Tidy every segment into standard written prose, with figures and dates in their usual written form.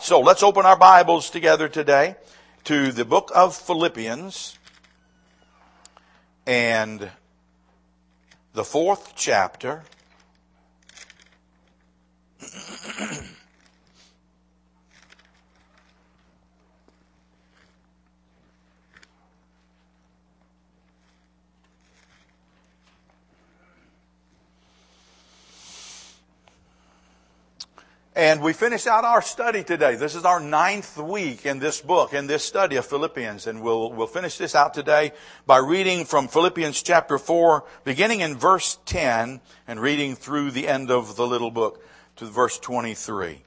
so let's open our Bibles together today to the book of Philippians and the 4th chapter. And we finish out our study today. This is our 9th week in this book, in this study of Philippians. And we'll finish this out today by reading from Philippians chapter 4, beginning in verse 10, and reading through the end of the little book to verse 23.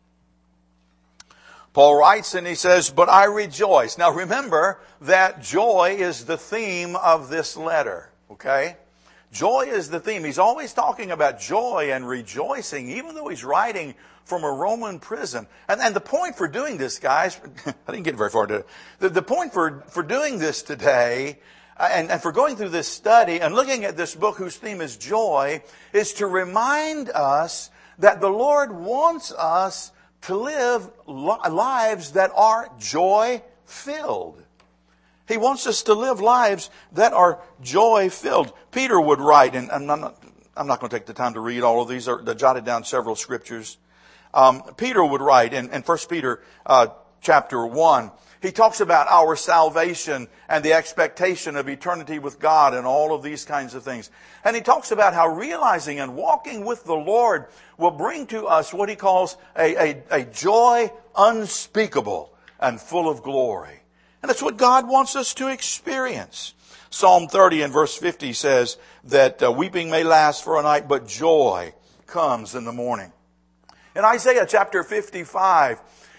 Paul writes and he says, "But I rejoice." Now remember that joy is the theme of this letter, okay? Joy is the theme. He's always talking about joy and rejoicing, even though he's writing from a Roman prison. And the point for doing this, guys, I didn't get very far today. The point for doing this today, and for going through this study and looking at this book whose theme is joy, is to remind us that the Lord wants us to live lives that are joy-filled. He wants us to live lives that are joy-filled. Peter would write, and I'm not going to take the time to read all of these. I jotted down several scriptures. Peter would write in 1 Peter chapter 1. He talks about our salvation and the expectation of eternity with God and all of these kinds of things. And he talks about how realizing and walking with the Lord will bring to us what he calls a joy unspeakable and full of glory. And that's what God wants us to experience. Psalm 30 and verse 50 says that weeping may last for a night, but joy comes in the morning. In Isaiah chapter 55,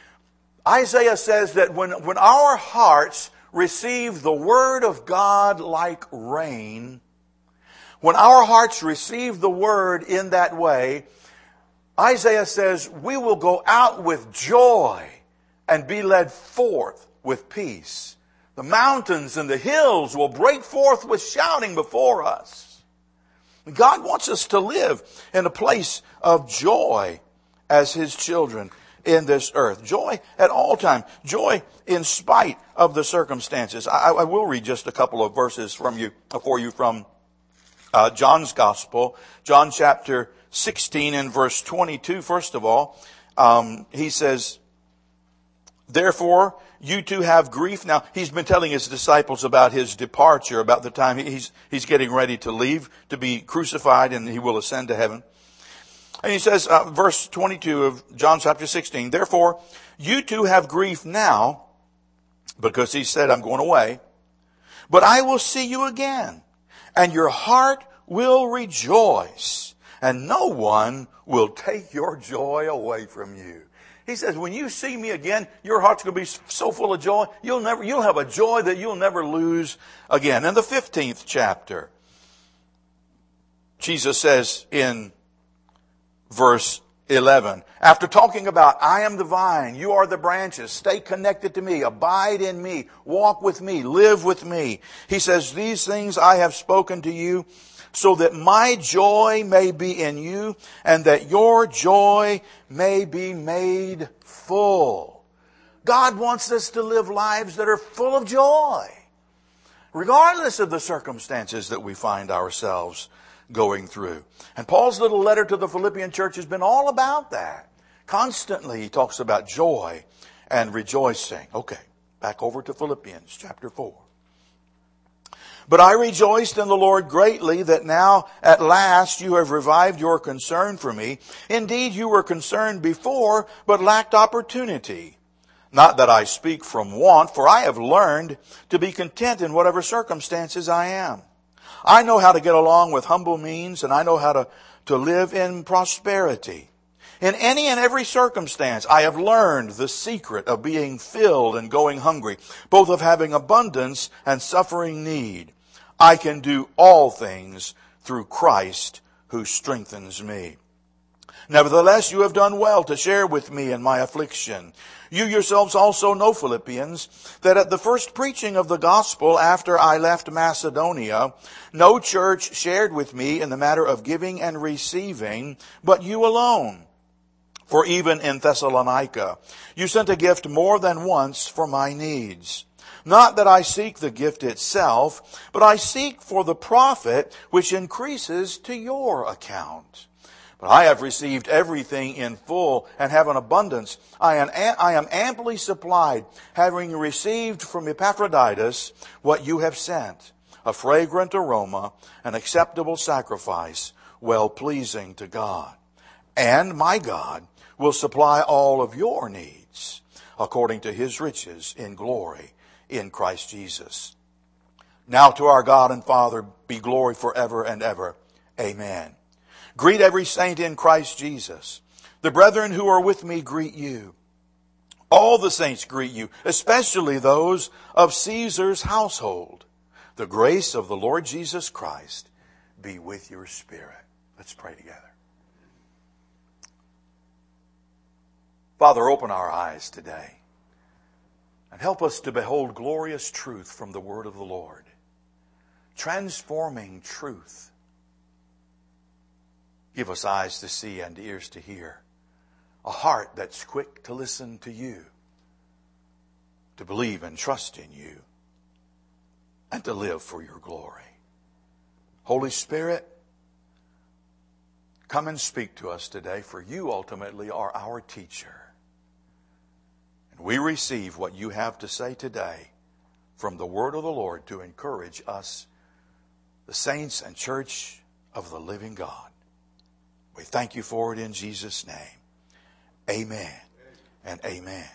Isaiah says that when our hearts receive the Word of God like rain, when our hearts receive the Word in that way, Isaiah says we will go out with joy and be led forth with peace. The mountains and the hills will break forth with shouting before us. God wants us to live in a place of joy as His children in this earth. Joy at all times. Joy in spite of the circumstances. I will read just a couple of verses for you from John's Gospel. John chapter 16 and verse 22. First of all, he says, "Therefore, you too have grief." Now, he's been telling his disciples about his departure, about the time he's getting ready to leave, to be crucified, and he will ascend to heaven. And he says, verse 22 of John chapter 16, "Therefore, you too have grief now," because he said, "I'm going away, but I will see you again, and your heart will rejoice, and no one will take your joy away from you." He says, when you see me again, your heart's going to be so full of joy, you'll have a joy that you'll never lose again. In the 15th chapter, Jesus says in verse 11, after talking about, "I am the vine, you are the branches, stay connected to me, abide in me, walk with me, live with me." He says, "These things I have spoken to you, so that my joy may be in you, and that your joy may be made full." God wants us to live lives that are full of joy, regardless of the circumstances that we find ourselves going through. And Paul's little letter to the Philippian church has been all about that. Constantly he talks about joy and rejoicing. Okay, back over to Philippians chapter 4. "But I rejoiced in the Lord greatly that now at last you have revived your concern for me. Indeed, you were concerned before, but lacked opportunity. Not that I speak from want, for I have learned to be content in whatever circumstances I am. I know how to get along with humble means, and I know how to live in prosperity. In any and every circumstance, I have learned the secret of being filled and going hungry, both of having abundance and suffering need. I can do all things through Christ who strengthens me. Nevertheless, you have done well to share with me in my affliction. You yourselves also know, Philippians, that at the first preaching of the gospel after I left Macedonia, no church shared with me in the matter of giving and receiving, but you alone. For even in Thessalonica, you sent a gift more than once for my needs. Not that I seek the gift itself, but I seek for the profit which increases to your account. But I have received everything in full and have an abundance. I am amply supplied, having received from Epaphroditus what you have sent, a fragrant aroma, an acceptable sacrifice, well-pleasing to God. And my God will supply all of your needs according to His riches in glory in Christ Jesus. Now to our God and Father be glory forever and ever. Amen. Greet every saint in Christ Jesus. The brethren who are with me greet you. All the saints greet you, especially those of Caesar's household. The grace of the Lord Jesus Christ be with your spirit. Let's pray together. Father, open our eyes today and help us to behold glorious truth from the word of the Lord. Transforming truth. Give us eyes to see and ears to hear. A heart that's quick to listen to you. To believe and trust in you. And to live for your glory. Holy Spirit, come and speak to us today, for you ultimately are our teacher. And we receive what you have to say today from the word of the Lord to encourage us, the saints and church of the living God. We thank you for it in Jesus' name. Amen and amen.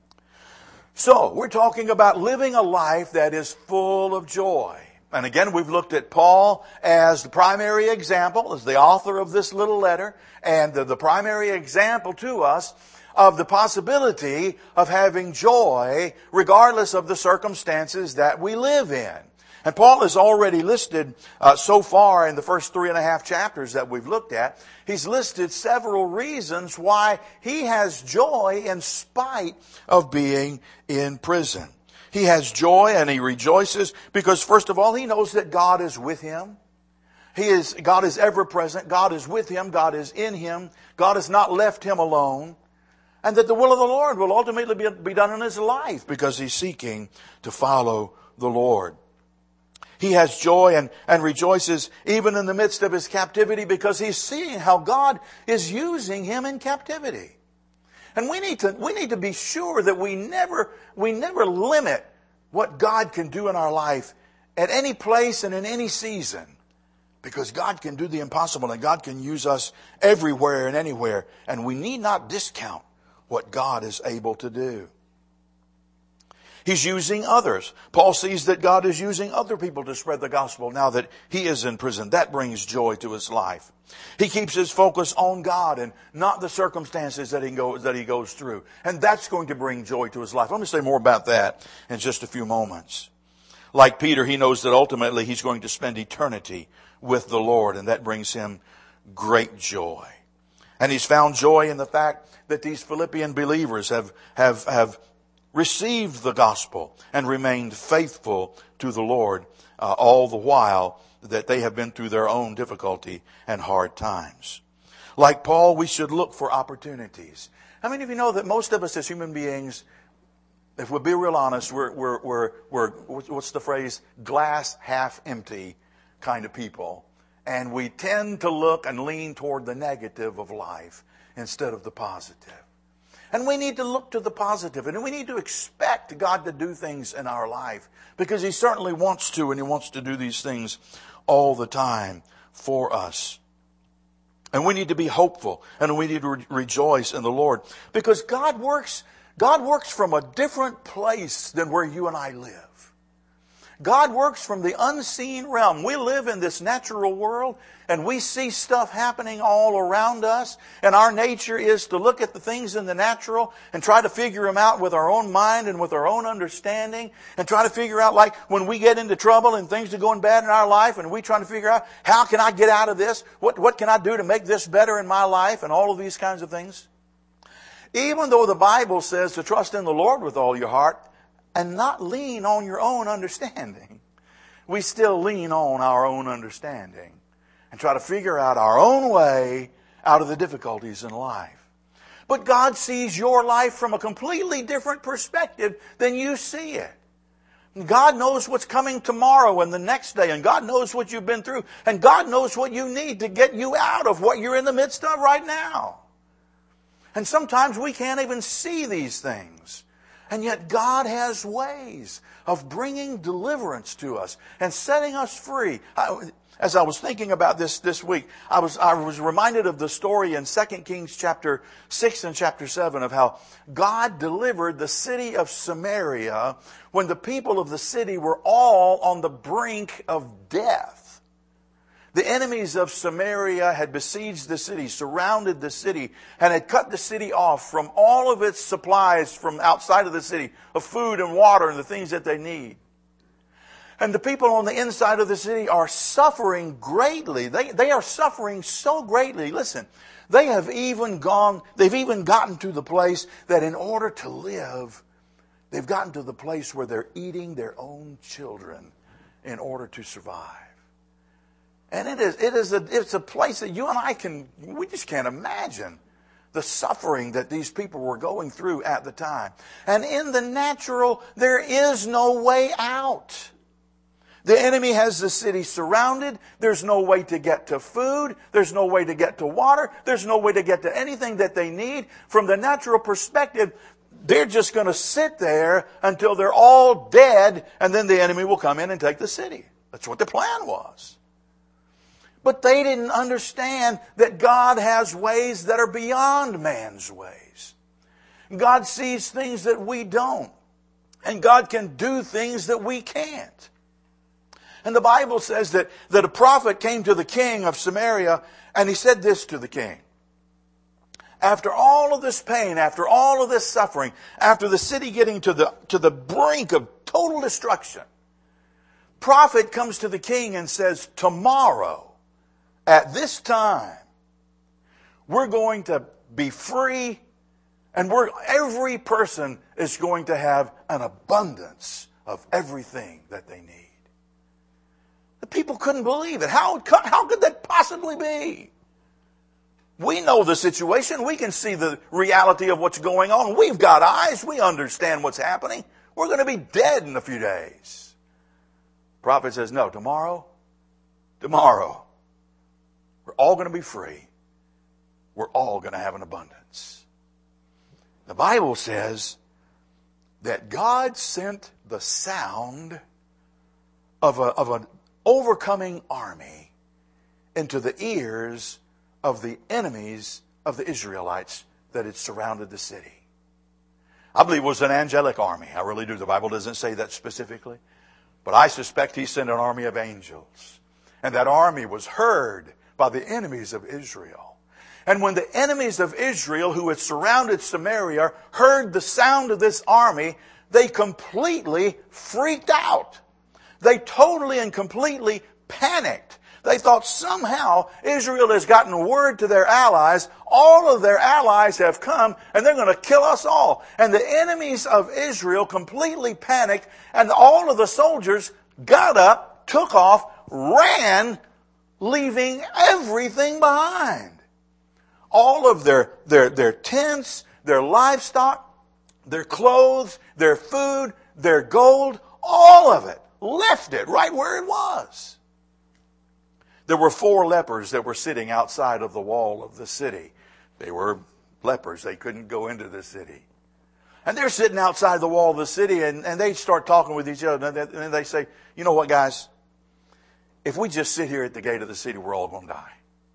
So, we're talking about living a life that is full of joy. And again, we've looked at Paul as the primary example, as the author of this little letter, and the primary example to us of the possibility of having joy regardless of the circumstances that we live in. And Paul has already listed so far in the first 3.5 chapters that we've looked at, he's listed several reasons why he has joy in spite of being in prison. He has joy and he rejoices because, first of all, he knows that God is with him. God is ever present. God is with him. God is in him. God has not left him alone. And that the will of the Lord will ultimately be done in his life because he's seeking to follow the Lord. He has joy and rejoices even in the midst of his captivity because he's seeing how God is using him in captivity. And we need to be sure that we never limit what God can do in our life at any place and in any season. Because God can do the impossible and God can use us everywhere and anywhere. And we need not discount what God is able to do. He's using others. Paul sees that God is using other people to spread the gospel now that he is in prison. That brings joy to his life. He keeps his focus on God and not the circumstances that he goes through. And that's going to bring joy to his life. Let me say more about that in just a few moments. Like Peter, he knows that ultimately he's going to spend eternity with the Lord, and that brings him great joy. And he's found joy in the fact that these Philippian believers have received the gospel and remained faithful to the Lord all the while that they have been through their own difficulty and hard times. Like Paul, we should look for opportunities. How many of you know that most of us as human beings, if we'll be real honest, we're what's the phrase? Glass half empty kind of people. And we tend to look and lean toward the negative of life instead of the positive. And we need to look to the positive, and we need to expect God to do things in our life because He certainly wants to, and He wants to do these things all the time for us. And we need to be hopeful, and we need to rejoice in the Lord because God works from a different place than where you and I live. God works from the unseen realm. We live in this natural world and we see stuff happening all around us. And our nature is to look at the things in the natural and try to figure them out with our own mind and with our own understanding. And try to figure out, like when we get into trouble and things are going bad in our life and we try to figure out, how can I get out of this? What can I do to make this better in my life? And all of these kinds of things. Even though the Bible says to trust in the Lord with all your heart, and not lean on your own understanding. We still lean on our own understanding and try to figure out our own way out of the difficulties in life. But God sees your life from a completely different perspective than you see it. God knows what's coming tomorrow and the next day, and God knows what you've been through, and God knows what you need to get you out of what you're in the midst of right now. And sometimes we can't even see these things. And yet God has ways of bringing deliverance to us and setting us free. As I was thinking about this week, I was reminded of the story in 2 Kings chapter 6 and chapter 7 of how God delivered the city of Samaria when the people of the city were all on the brink of death. The enemies of Samaria had besieged the city, surrounded the city, and had cut the city off from all of its supplies from outside of the city of food and water and the things that they need. And the people on the inside of the city are suffering greatly. They are suffering so greatly. Listen, they've even gotten to the place that in order to live, they've gotten to the place where they're eating their own children in order to survive. And it's a place that you and I we just can't imagine the suffering that these people were going through at the time. And in the natural, there is no way out. The enemy has the city surrounded. There's no way to get to food. There's no way to get to water. There's no way to get to anything that they need. From the natural perspective, they're just going to sit there until they're all dead, and then the enemy will come in and take the city. That's what the plan was. But they didn't understand that God has ways that are beyond man's ways. God sees things that we don't. And God can do things that we can't. And the Bible says that a prophet came to the king of Samaria, and he said this to the king. After all of this pain, after all of this suffering, after the city getting to the brink of total destruction, prophet comes to the king and says, tomorrow, at this time, we're going to be free, and every person is going to have an abundance of everything that they need. The people couldn't believe it. How could that possibly be? We know the situation. We can see the reality of what's going on. We've got eyes. We understand what's happening. We're going to be dead in a few days. The prophet says, no, tomorrow, we're all going to be free. We're all going to have an abundance. The Bible says that God sent the sound of an overcoming army into the ears of the enemies of the Israelites that had surrounded the city. I believe it was an angelic army. I really do. The Bible doesn't say that specifically. But I suspect he sent an army of angels. And that army was heard by the enemies of Israel. And when the enemies of Israel who had surrounded Samaria heard the sound of this army, they completely freaked out. They totally and completely panicked. They thought somehow Israel has gotten word to their allies. All of their allies have come and they're going to kill us all. And the enemies of Israel completely panicked, and all of the soldiers got up, took off, ran, leaving everything behind. All of their tents, their livestock, their clothes, their food, their gold, all of it. Left it right where it was. There were 4 lepers that were sitting outside of the wall of the city. They were lepers. They couldn't go into the city. And they're sitting outside the wall of the city, and they start talking with each other. And they say, you know what, guys? If we just sit here at the gate of the city, we're all going to die.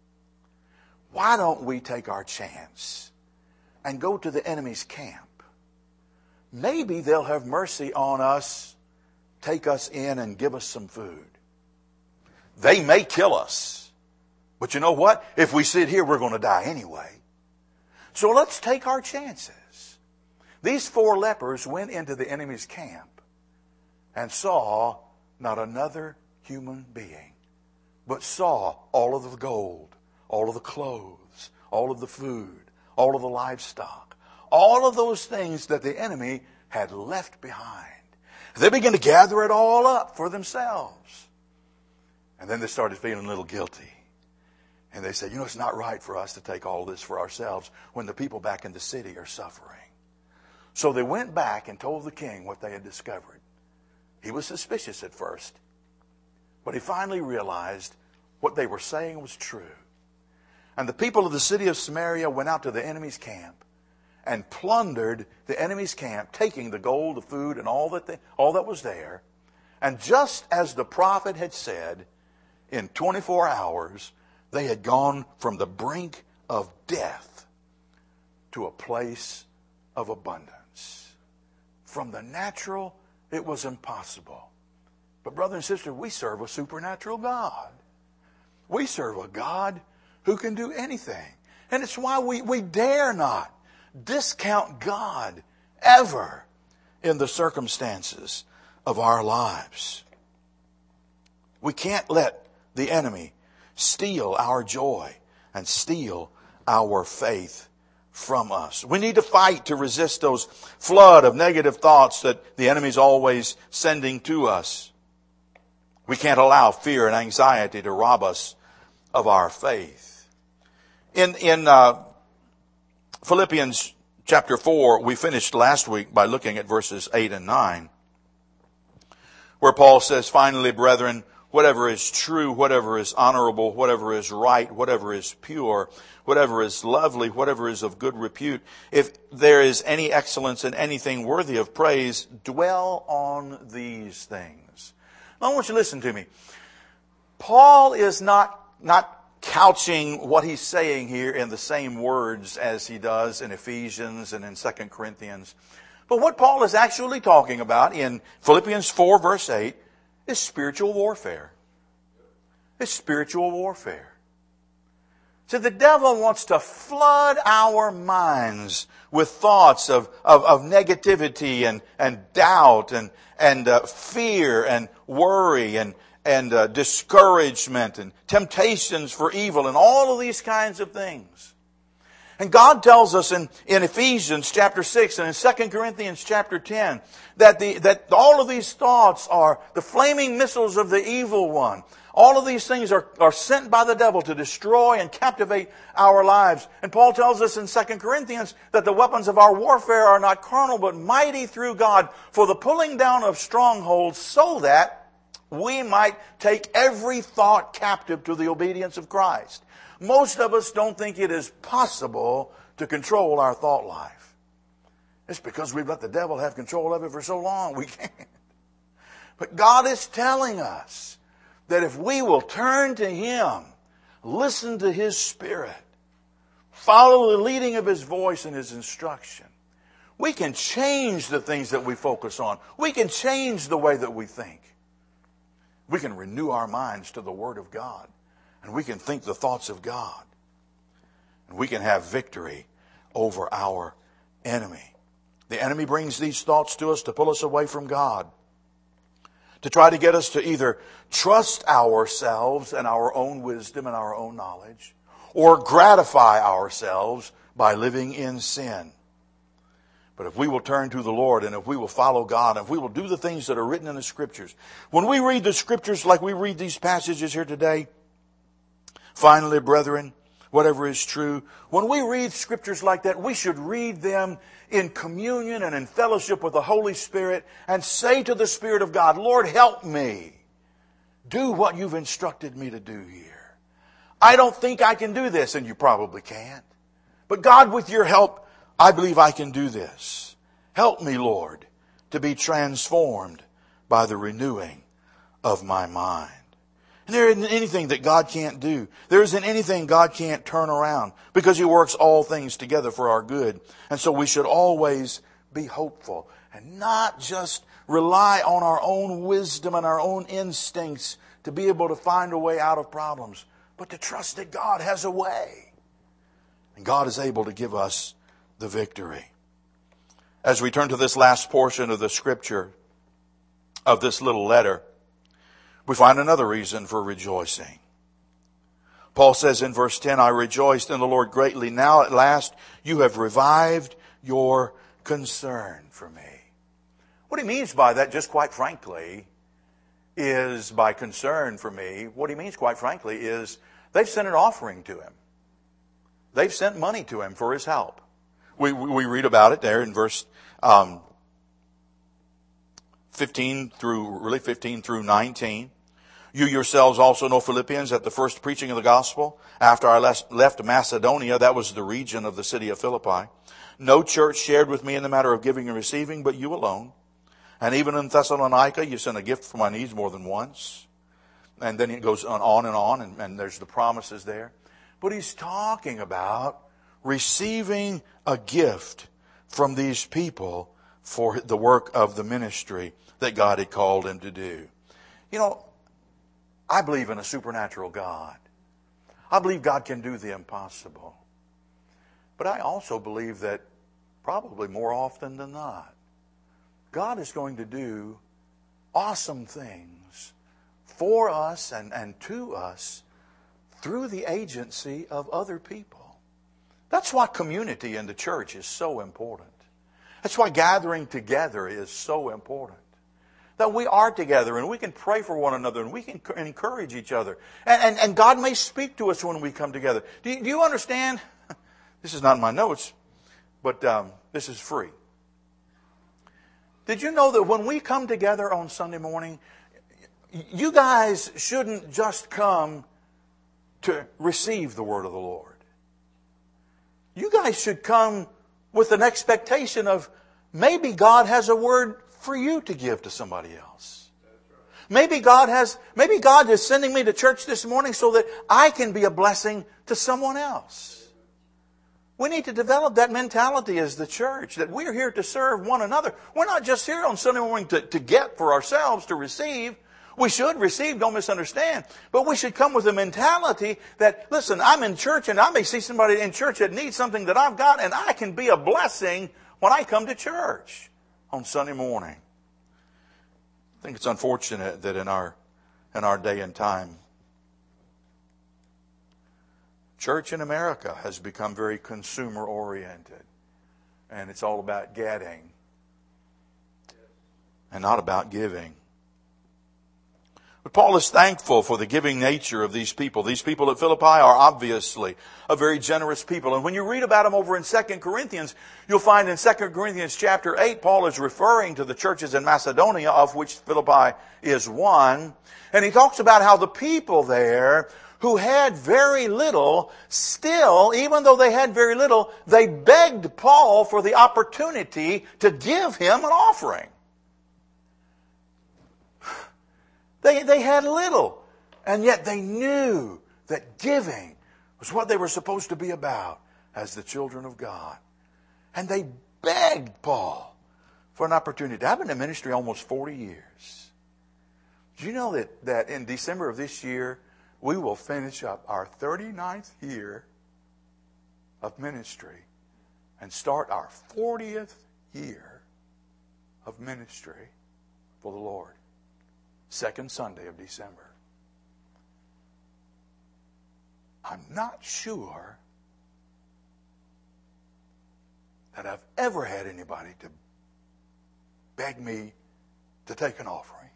Why don't we take our chance and go to the enemy's camp? Maybe they'll have mercy on us, take us in, and give us some food. They may kill us. But you know what? If we sit here, we're going to die anyway. So let's take our chances. These 4 lepers went into the enemy's camp and saw not another human being, but saw all of the gold, all of the clothes, all of the food, all of the livestock, all of those things that the enemy had left behind. They began to gather it all up for themselves. And then they started feeling a little guilty. And they said, it's not right for us to take all this for ourselves when the people back in the city are suffering. So they went back and told the king what they had discovered. He was suspicious at first, but he finally realized what they were saying was true. And the people of the city of Samaria went out to the enemy's camp and plundered the enemy's camp, taking the gold, the food, and all that was there. And just as the prophet had said, in 24 hours, they had gone from the brink of death to a place of abundance. From the natural, it was impossible. But brother and sister, we serve a supernatural God. We serve a God who can do anything. And it's why we dare not discount God ever in the circumstances of our lives. We can't let the enemy steal our joy and steal our faith from us. We need to fight to resist those flood of negative thoughts that the enemy's always sending to us. We can't allow fear and anxiety to rob us of our faith. In Philippians chapter 4, we finished last week by looking at verses 8 and 9, where Paul says, "Finally, brethren, whatever is true, whatever is honorable, whatever is right, whatever is pure, whatever is lovely, whatever is of good repute, if there is any excellence in anything worthy of praise, dwell on these things." Now, I want you to listen to me. Paul is not couching what he's saying here in the same words as he does in Ephesians and in 2 Corinthians. But what Paul is actually talking about in Philippians 4 verse 8 is spiritual warfare. It's spiritual warfare. So the devil wants to flood our minds with thoughts of negativity and doubt and fear and worry and discouragement and temptations for evil and all of these kinds of things. And God tells us in Ephesians chapter 6 and in 2 Corinthians chapter 10 that all of these thoughts are the flaming missiles of the evil one. All of these things are sent by the devil to destroy and captivate our lives. And Paul tells us in 2 Corinthians that the weapons of our warfare are not carnal but mighty through God for the pulling down of strongholds, so that we might take every thought captive to the obedience of Christ. Most of us don't think it is possible to control our thought life. It's because we've let the devil have control of it for so long, we can't. But God is telling us that if we will turn to Him, listen to His Spirit, follow the leading of His voice and His instruction, we can change the things that we focus on. We can change the way that we think. We can renew our minds to the Word of God. And we can think the thoughts of God. And we can have victory over our enemy. The enemy brings these thoughts to us to pull us away from God. To try to get us to either trust ourselves and our own wisdom and our own knowledge, or gratify ourselves by living in sin. But if we will turn to the Lord and if we will follow God, and if we will do the things that are written in the Scriptures. When we read the Scriptures like we read these passages here today, finally, brethren, whatever is true, when we read Scriptures like that, we should read them in communion and in fellowship with the Holy Spirit and say to the Spirit of God, Lord, help me. Do what you've instructed me to do here. I don't think I can do this, and you probably can't. But God, with your help, I believe I can do this. Help me, Lord, to be transformed by the renewing of my mind. And there isn't anything that God can't do. There isn't anything God can't turn around, because He works all things together for our good. And so we should always be hopeful and not just rely on our own wisdom and our own instincts to be able to find a way out of problems, but to trust that God has a way. And God is able to give us the victory. As we turn to this last portion of the Scripture, of this little letter, we find another reason for rejoicing. Paul says in verse 10, I rejoiced in the Lord greatly. Now at last you have revived your concern for me. What he means by that, just quite frankly, is by concern for me, what he means quite frankly is They've sent an offering to him. They've sent money to him for his help. We read about it there in verse 15 through 19. You yourselves also know, Philippians, at the first preaching of the gospel, after I left Macedonia, that was the region of the city of Philippi, no church shared with me in the matter of giving and receiving, but you alone. And even in Thessalonica, you sent a gift for my needs more than once. And then it goes on and on, and there's the promises there. But he's talking about receiving a gift from these people for the work of the ministry that God had called him to do. You know, I believe in a supernatural God. I believe God can do the impossible. But I also believe that probably more often than not, God is going to do awesome things for us and to us through the agency of other people. That's why community in the church is so important. That's why gathering together is so important. That we are together and we can pray for one another and we can encourage each other. And God may speak to us when we come together. Do you understand? This is not in my notes, but this is free. Did you know that when we come together on Sunday morning, you guys shouldn't just come to receive the word of the Lord. You guys should come with an expectation of maybe God has a word for you to give to somebody else. Maybe God is sending me to church this morning so that I can be a blessing to someone else. We need to develop that mentality as the church, that we're here to serve one another. We're not just here on Sunday morning to get for ourselves, to receive. We should receive, don't misunderstand. But we should come with a mentality that, listen, I'm in church and I may see somebody in church that needs something that I've got, and I can be a blessing when I come to church on Sunday morning. I think it's unfortunate that in our day and time, church in America has become very consumer oriented. And it's all about getting and not about giving. But Paul is thankful for the giving nature of these people. These people at Philippi are obviously a very generous people. And when you read about them over in 2 Corinthians, you'll find in 2 Corinthians chapter 8, Paul is referring to the churches in Macedonia, of which Philippi is one. And he talks about how the people there who had very little, still, even though they had very little, they begged Paul for the opportunity to give him an offering. They had little, and yet they knew that giving was what they were supposed to be about as the children of God. And they begged Paul for an opportunity. I've been in ministry almost 40 years. Do you know that in December of this year, we will finish up our 39th year of ministry and start our 40th year of ministry for the Lord. Second Sunday of December. I'm not sure that I've ever had anybody to beg me to take an offering.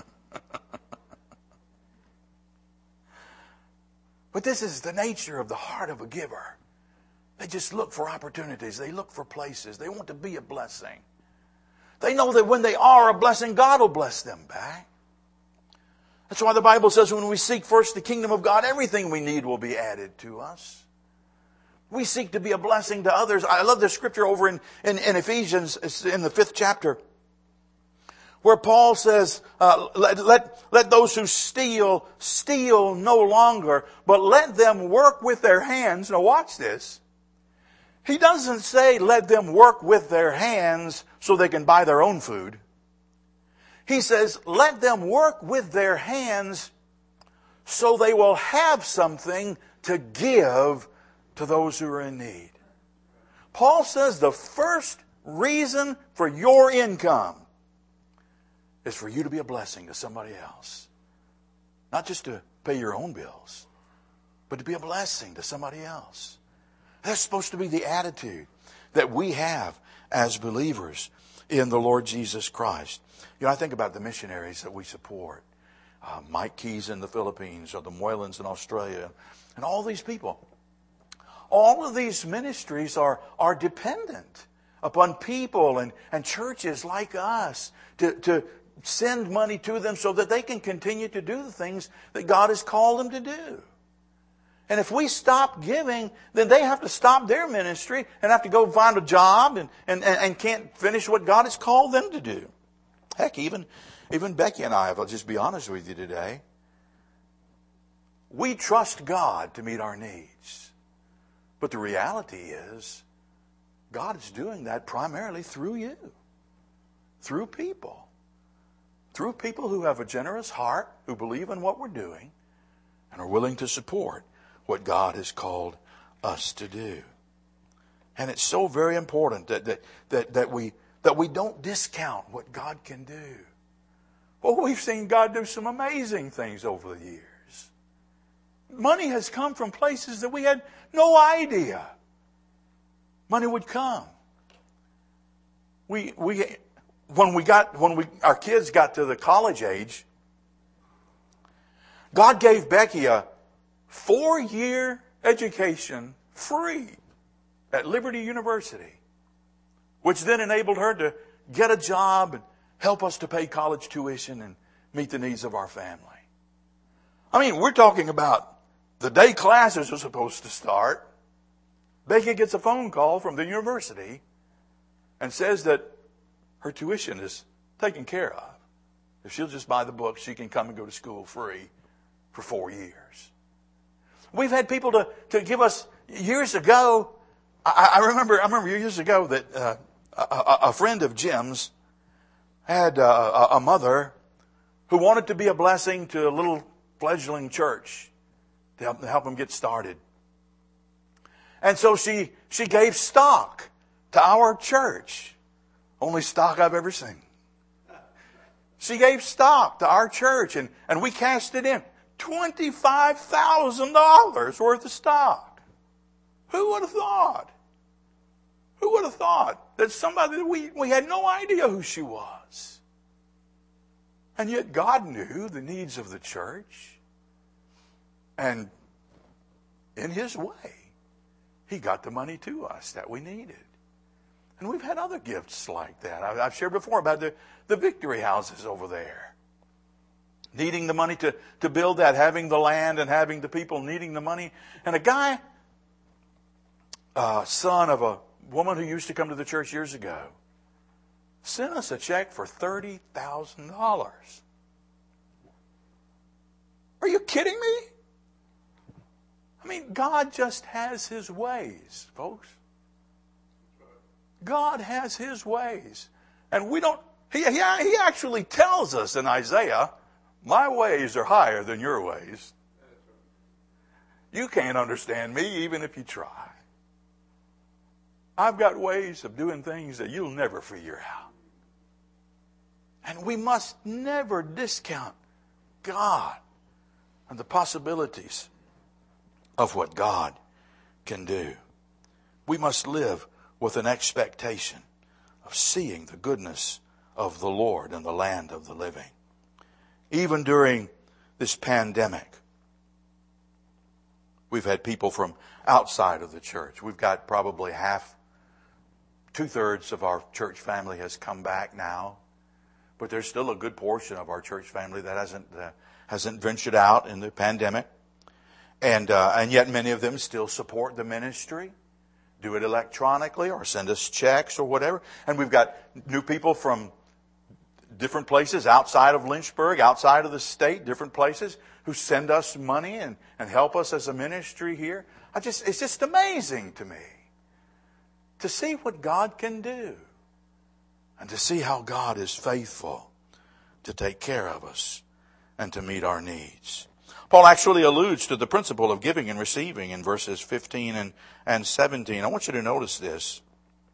But this is the nature of the heart of a giver. They just look for opportunities. They look for places. They want to be a blessing. They know that when they are a blessing, God will bless them back. That's why the Bible says when we seek first the kingdom of God, everything we need will be added to us. We seek to be a blessing to others. I love this scripture over in Ephesians, in the 5th chapter, where Paul says, let those who steal no longer, but let them work with their hands. Now watch this. He doesn't say let them work with their hands so they can buy their own food. He says, let them work with their hands so they will have something to give to those who are in need. Paul says the first reason for your income is for you to be a blessing to somebody else. Not just to pay your own bills, but to be a blessing to somebody else. That's supposed to be the attitude that we have as believers in the Lord Jesus Christ. You know, I think about the missionaries that we support. Mike Keys in the Philippines, or the Moylans in Australia, and all these people. All of these ministries are dependent upon people and churches like us to send money to them so that they can continue to do the things that God has called them to do. And if we stop giving, then they have to stop their ministry and have to go find a job and can't finish what God has called them to do. Heck, even Becky and I, if I'll just be honest with you today, we trust God to meet our needs. But the reality is, God is doing that primarily through you, through people who have a generous heart, who believe in what we're doing, and are willing to support what God has called us to do. And it's so very important that we don't discount what God can do. Well, we've seen God do some amazing things over the years. Money has come from places that we had no idea money would come. When our kids got to the college age, God gave Becky a 4-year education free at Liberty University, which then enabled her to get a job and help us to pay college tuition and meet the needs of our family. I mean, we're talking about the day classes are supposed to start. Becky gets a phone call from the university and says that her tuition is taken care of. If she'll just buy the books, she can come and go to school free for 4 years. We've had people to give us years ago. I remember years ago that a friend of Jim's had a mother who wanted to be a blessing to a little fledgling church to help him get started. And so she gave stock to our church. Only stock I've ever seen. She gave stock to our church and we cashed it in. $25,000 worth of stock. Who would have thought? Who would have thought that somebody that we had no idea who she was? And yet God knew the needs of the church. And in His way, He got the money to us that we needed. And we've had other gifts like that. I've shared before about the victory houses over there. Needing the money to build that, having the land and having the people needing the money. And a guy, son of a woman who used to come to the church years ago, sent us a check for $30,000. Are you kidding me? I mean, God just has His ways, folks. God has His ways. And we don't, He actually tells us in Isaiah, my ways are higher than your ways. You can't understand me even if you try. I've got ways of doing things that you'll never figure out. And we must never discount God and the possibilities of what God can do. We must live with an expectation of seeing the goodness of the Lord in the land of the living. Even during this pandemic, we've had people from outside of the church. We've got probably 2/3 of our church family has come back now. But there's still a good portion of our church family that hasn't ventured out in the pandemic. And yet many of them still support the ministry. Do it electronically or send us checks or whatever. And we've got new people from different places outside of Lynchburg, outside of the state, different places who send us money and help us as a ministry here. It's just amazing to me to see what God can do and to see how God is faithful to take care of us and to meet our needs. Paul actually alludes to the principle of giving and receiving in verses 15 and 17. I want you to notice this.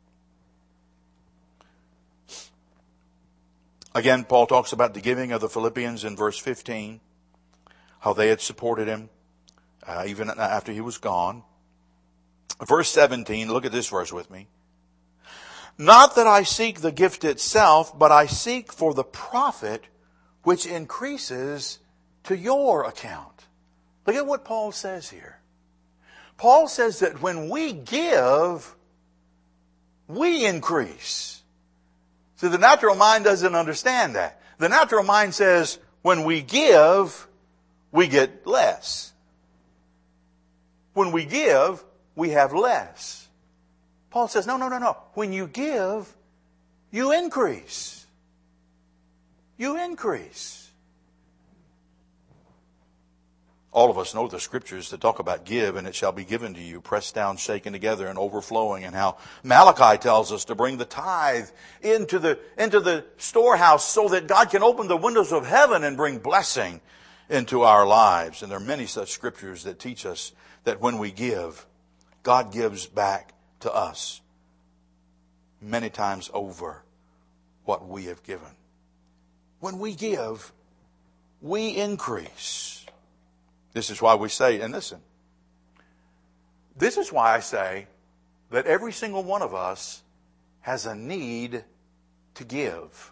Again, Paul talks about the giving of the Philippians in verse 15, how they had supported him even after he was gone. Verse 17, look at this verse with me. Not that I seek the gift itself, but I seek for the profit which increases to your account. Look at what Paul says here. Paul says that when we give, we increase. See, the natural mind doesn't understand that. The natural mind says, when we give, we get less. When we give, we have less. Paul says, no. When you give, you increase. You increase. All of us know the scriptures that talk about give and it shall be given to you, pressed down, shaken together, and overflowing, and how Malachi tells us to bring the tithe into the storehouse so that God can open the windows of heaven and bring blessing into our lives. And there are many such scriptures that teach us that when we give, God gives back to us many times over what we have given. When we give, we increase. This is why we say, and listen, this is why I say that every single one of us has a need to give.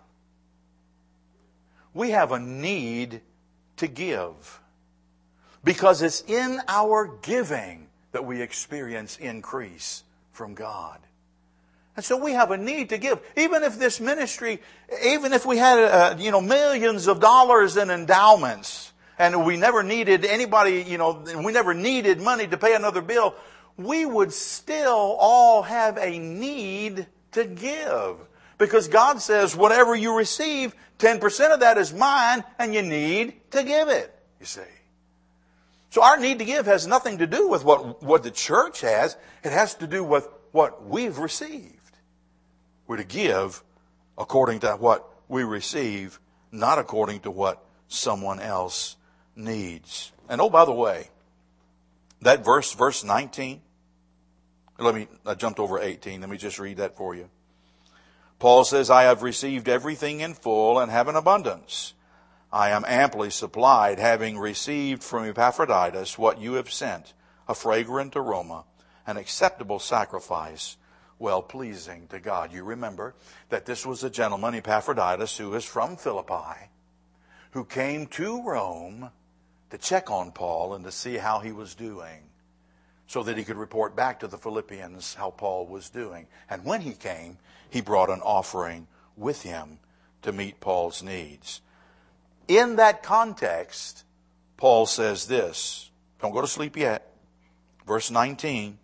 We have a need to give because it's in our giving that we experience increase from God. And so we have a need to give. Even if this ministry, even if we had, millions of dollars in endowments, and we never needed anybody, we never needed money to pay another bill, we would still all have a need to give. Because God says, whatever you receive, 10% of that is mine, and you need to give it, you see. So our need to give has nothing to do with what the church has. It has to do with what we've received. We're to give according to what we receive, not according to what someone else needs. And oh, by the way, that verse 19, I jumped over 18. Let me just read that for you. Paul says, I have received everything in full and have an abundance. I am amply supplied, having received from Epaphroditus what you have sent, a fragrant aroma, an acceptable sacrifice, well-pleasing to God. You remember that this was a gentleman, Epaphroditus, who is from Philippi, who came to Rome to check on Paul and to see how he was doing, so that he could report back to the Philippians how Paul was doing. And when he came, he brought an offering with him to meet Paul's needs. In that context, Paul says this. Don't go to sleep yet. Verse 19.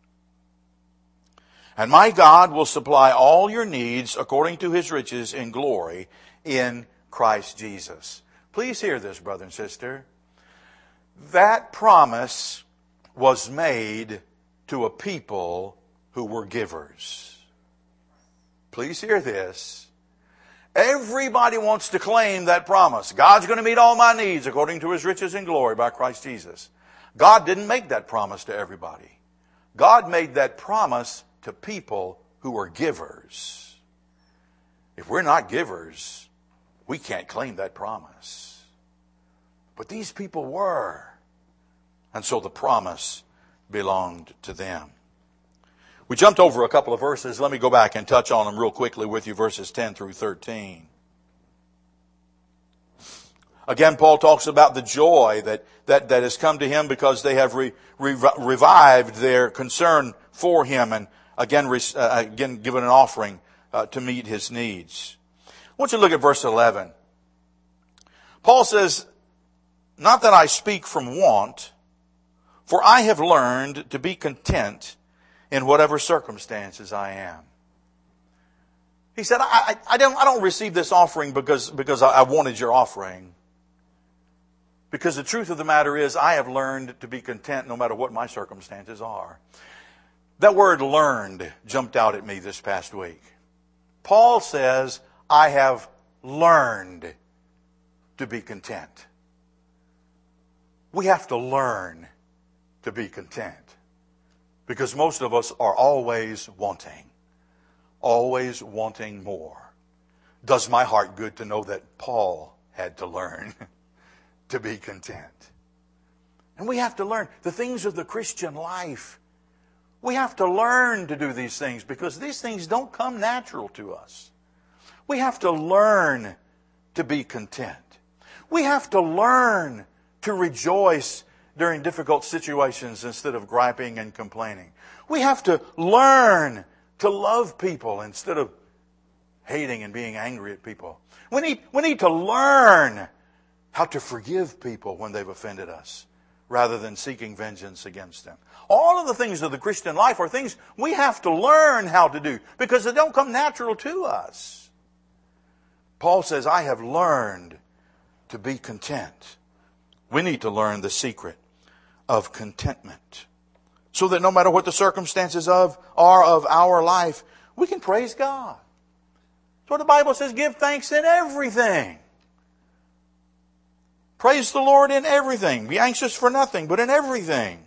And my God will supply all your needs according to his riches in glory in Christ Jesus. Please hear this, brother and sister. That promise was made to a people who were givers. Please hear this. Everybody wants to claim that promise. God's going to meet all my needs according to his riches in glory by Christ Jesus. God didn't make that promise to everybody. God made that promise to people who were givers. If we're not givers, we can't claim that promise. But these people were. And so the promise belonged to them. We jumped over a couple of verses. Let me go back and touch on them real quickly with you, verses 10 through 13. Again, Paul talks about the joy that has come to him because they have revived their concern for him and again given an offering to meet his needs. I want you to look at verse 11. Paul says, not that I speak from want, for I have learned to be content in whatever circumstances I am. He said, I don't receive this offering because I wanted your offering. Because the truth of the matter is, I have learned to be content no matter what my circumstances are. That word learned jumped out at me this past week. Paul says, I have learned to be content. We have to learn to be content. Because most of us are always wanting more. Does my heart good to know that Paul had to learn to be content. And we have to learn the things of the Christian life. We have to learn to do these things because these things don't come natural to us. We have to learn to be content. We have to learn to rejoice during difficult situations instead of griping and complaining. We have to learn to love people instead of hating and being angry at people. We need to learn how to forgive people when they've offended us rather than seeking vengeance against them. All of the things of the Christian life are things we have to learn how to do because they don't come natural to us. Paul says, I have learned to be content. We need to learn the secret of contentment so that no matter what the circumstances are of our life, we can praise God. That's what the Bible says, give thanks in everything. Praise the Lord in everything. Be anxious for nothing, but in everything.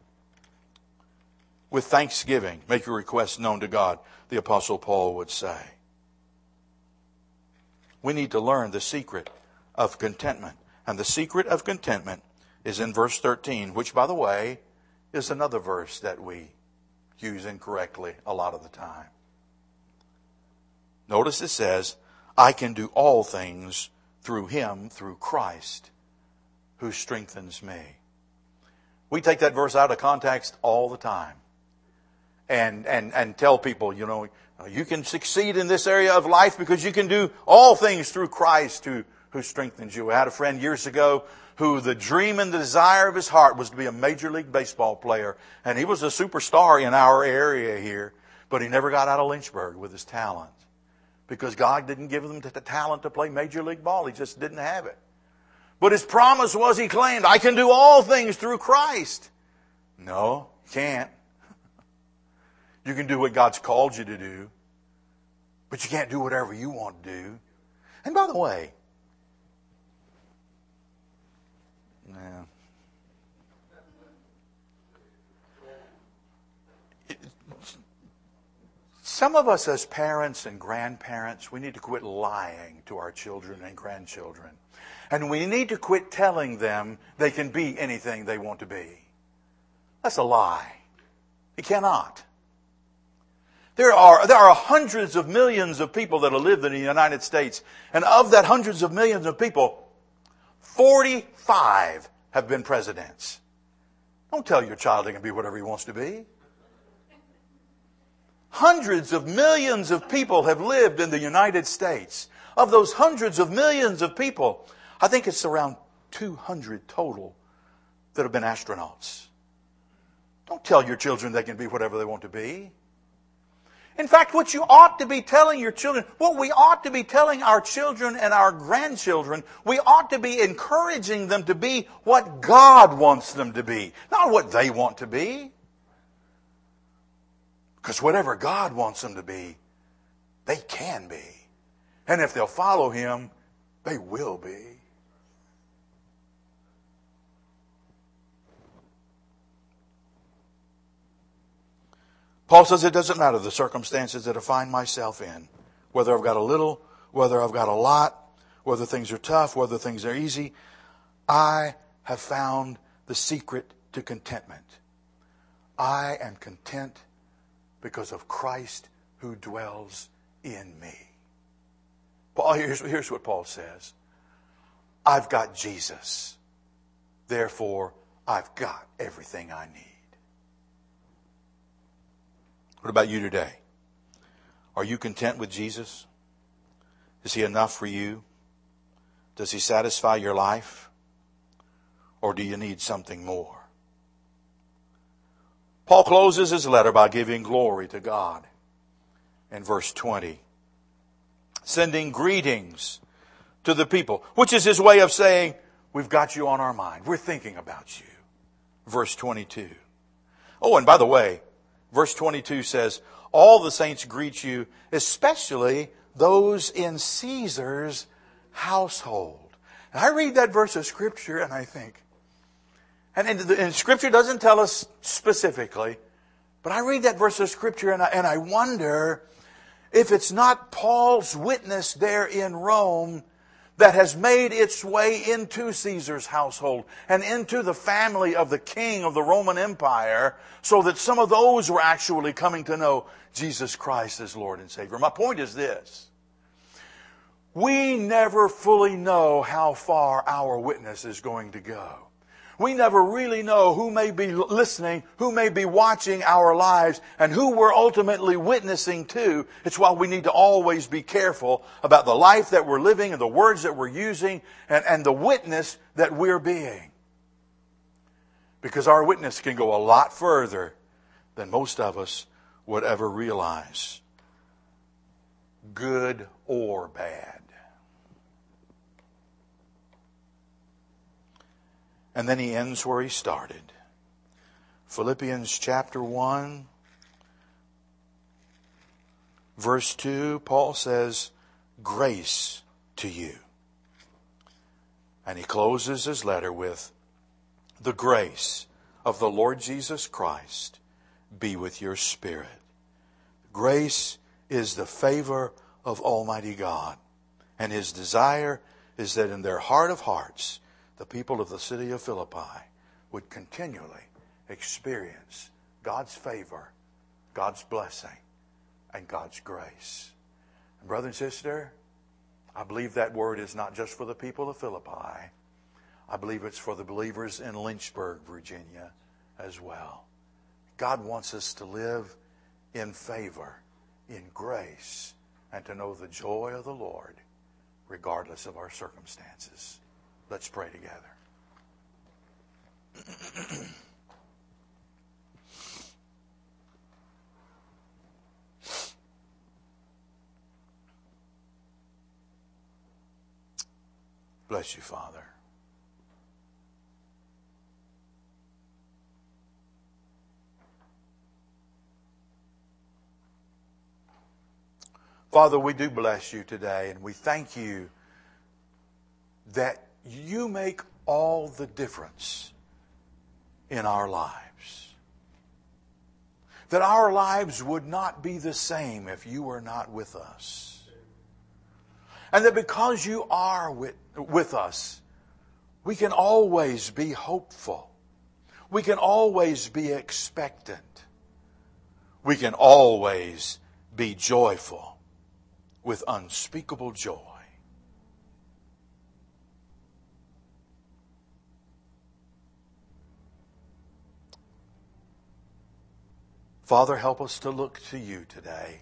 With thanksgiving, make your requests known to God, the Apostle Paul would say. We need to learn the secret of contentment. And the secret of contentment is in verse 13, which, by the way, is another verse that we use incorrectly a lot of the time. Notice it says, I can do all things through Him, through Christ, who strengthens me. We take that verse out of context all the time and tell people, you can succeed in this area of life because you can do all things through Christ who strengthens you. I had a friend years ago who the dream and the desire of his heart was to be a Major League Baseball player. And he was a superstar in our area here, but he never got out of Lynchburg with his talent because God didn't give him the talent to play Major League ball. He just didn't have it. But his promise was, he claimed, I can do all things through Christ. No, you can't. You can do what God's called you to do, but you can't do whatever you want to do. And by the way, some of us as parents and grandparents, we need to quit lying to our children and grandchildren. And we need to quit telling them they can be anything they want to be. That's a lie. You cannot. There are hundreds of millions of people that have lived in the United States. And of that hundreds of millions of people, 45 have been presidents. Don't tell your child they can be whatever he wants to be. Hundreds of millions of people have lived in the United States. Of those hundreds of millions of people, I think it's around 200 total that have been astronauts. Don't tell your children they can be whatever they want to be. In fact, what you ought to be telling your children, what we ought to be telling our children and our grandchildren, we ought to be encouraging them to be what God wants them to be, not what they want to be. Because whatever God wants them to be, they can be. And if they'll follow Him, they will be. Paul says it doesn't matter the circumstances that I find myself in, whether I've got a little, whether I've got a lot, whether things are tough, whether things are easy. I have found the secret to contentment. I am content because of Christ who dwells in me. Paul, here's what Paul says. I've got Jesus. Therefore, I've got everything I need. What about you today? Are you content with Jesus? Is He enough for you? Does He satisfy your life? Or do you need something more? Paul closes his letter by giving glory to God in verse 20. Sending greetings to the people, which is his way of saying, we've got you on our mind. We're thinking about you. Verse 22. Oh, and by the way, verse 22 says, all the saints greet you, especially those in Caesar's household. And I read that verse of Scripture and I think, and Scripture doesn't tell us specifically, but I read that verse of Scripture and I wonder if it's not Paul's witness there in Rome that has made its way into Caesar's household and into the family of the king of the Roman Empire, so that some of those were actually coming to know Jesus Christ as Lord and Savior. My point is this. we never fully know how far our witness is going to go. We never really know who may be listening, who may be watching our lives, and who we're ultimately witnessing to. It's why we need to always be careful about the life that we're living and the words that we're using and the witness that we're being. Because our witness can go a lot further than most of us would ever realize. Good or bad. And then he ends where he started. Philippians chapter 1, verse 2, Paul says, grace to you. And he closes his letter with, the grace of the Lord Jesus Christ be with your spirit. Grace is the favor of Almighty God. And His desire is that in their heart of hearts, the people of the city of Philippi would continually experience God's favor, God's blessing, and God's grace. And brother and sister, I believe that word is not just for the people of Philippi. I believe it's for the believers in Lynchburg, Virginia as well. God wants us to live in favor, in grace, and to know the joy of the Lord regardless of our circumstances. Let's pray together. Bless you, Father. Father, we do bless you today, and we thank you that you make all the difference in our lives. That our lives would not be the same if you were not with us. And that because you are with us, we can always be hopeful. We can always be expectant. We can always be joyful with unspeakable joy. Father, help us to look to you today.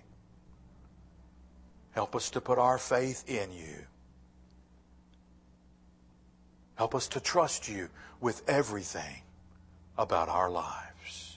Help us to put our faith in you. Help us to trust you with everything about our lives.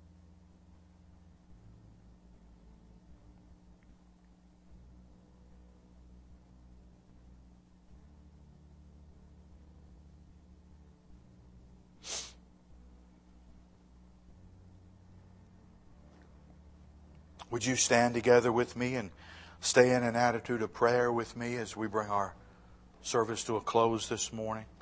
Would you stand together with me and stay in an attitude of prayer with me as we bring our service to a close this morning?